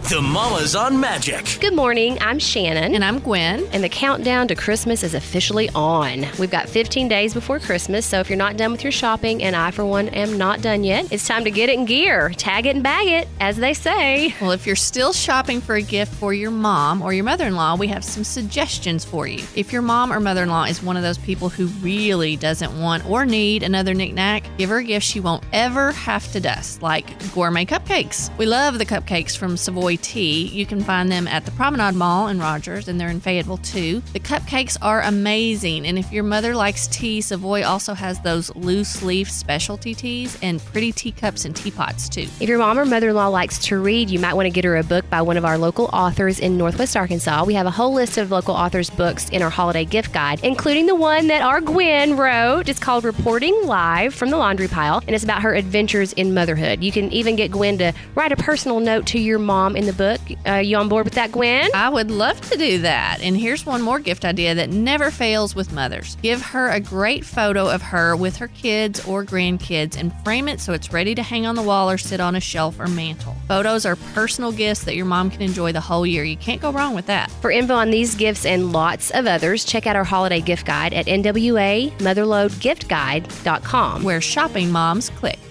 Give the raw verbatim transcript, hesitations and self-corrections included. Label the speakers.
Speaker 1: The Mamas on Magic.
Speaker 2: Good morning, I'm Shannon.
Speaker 3: And I'm Gwen.
Speaker 2: And the countdown to Christmas is officially on. We've got fifteen days before Christmas, so if you're not done with your shopping, and I, for one, am not done yet, it's time to get it in gear. Tag it and bag it, as they say.
Speaker 3: Well, if you're still shopping for a gift for your mom or your mother-in-law, we have some suggestions for you. If your mom or mother-in-law is one of those people who really doesn't want or need another knick-knack, give her a gift she won't ever have to dust, like gourmet cupcakes. We love the cupcakes from Savoy Tea. You can find them at the Promenade Mall in Rogers, and they're in Fayetteville too. The cupcakes are amazing, and if your mother likes tea, Savoy also has those loose leaf specialty teas and pretty teacups and teapots too.
Speaker 2: If your mom or mother-in-law likes to read, you might want to get her a book by one of our local authors in Northwest Arkansas. We have a whole list of local authors' books in our holiday gift guide, including the one that our Gwen wrote. It's called Reporting Live from the Laundry Pile, and it's about her adventures in motherhood. You can even get Gwen to write a personal note to your mom in the book. Uh, you on board with that, Gwen?
Speaker 3: I would love to do that. And here's one more gift idea that never fails with mothers. Give her a great photo of her with her kids or grandkids and frame it so it's ready to hang on the wall or sit on a shelf or mantle. Photos are personal gifts that your mom can enjoy the whole year. You can't go wrong with that.
Speaker 2: For info on these gifts and lots of others, check out our holiday gift guide at N W A Motherload Gift Guide dot com,
Speaker 3: where shopping moms click.